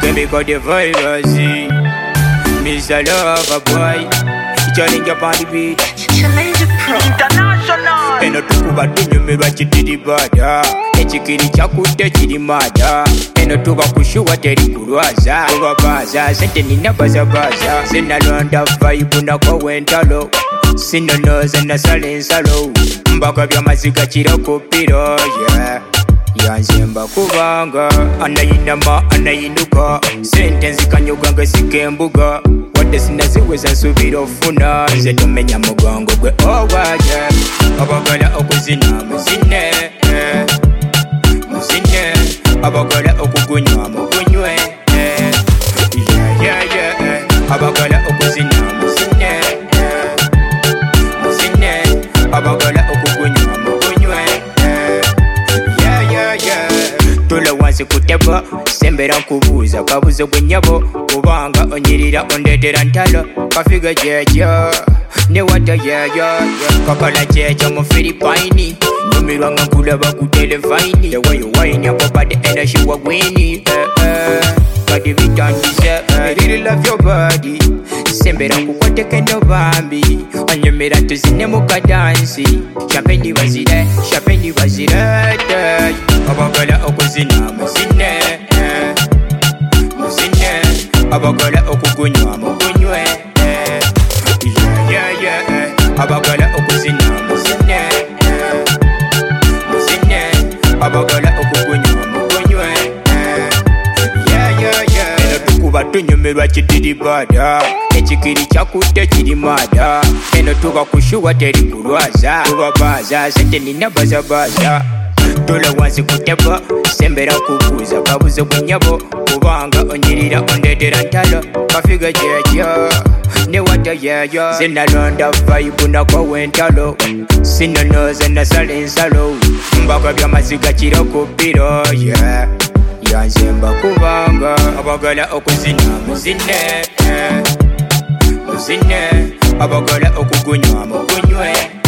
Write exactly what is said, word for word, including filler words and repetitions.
Chemical the virus, Mister Lover Boy, challenge upon the beat. Challenge Pro International. Eno tukuba tunyumirwa chitiri bada, echikiri chakute chiri mada. Eno tuba kushuwa teri kurwaza, tuba baza, sente nina baza baza. Sina londa vibe na kwa wentalo, sino noze na salensalo. Mbaka vya mazika chira kupiro, yeah. Yanzemba kubanga, anayinama anayinuka. Sente nzikanyuganga sikembuga. Wade sinaziweza nsubira ofuna. Nze tumenya mugongo gwe owaje. Abagala okuzina muzine, muzine. Abagala okugunywa mugunywe, yeah yeah yeah. Abagala okuzina muzine, muzine. Abagala okugunywa mugunywe, yeah yeah yeah. Tula wansi kuteba, sembera nkubuza kabuze gwenyabo. Kubanga onyirira ondetera ntalo, kafiga jeja ne wata yeah yeah. Kakala jeja mu Philippine, numirwa nkulaba ku telefine. The way you whine your body and she wa winning, eh eh. Body vitandise, I really love your body. Sembera nkukwate kendo bambi, onyemera tuzine muka dansi. Champagne bazire, champagne bazire. Abagala okuzina muzine, muzine. Abagala okugunywa mugunywe, yeah yeah yeah. Abagala okuzina muzine, muzine. Abagala okugunywa mugunywe, yeah yeah yeah. Eno tukuba tunyumirwa chitiri bada, echikiri chakute chiri mada. Eno tuba kushuwa teri kurwaza, tuba baza, sente nina baza baza. Tula wansi kuteba, sembera kubuza kabuze gwenyabo. Kubanga onyirira ondetera ntalo, kafiga jeja ne wata yeah yeah. Sina londa vibe na kwa wentalo, sino noze na salensalo. Mbaka vya maziga chira kupiro, yeah. Yanzemba kubanga, abagala okuzina muzine, muzine. Abagala okugunywa mugunywe,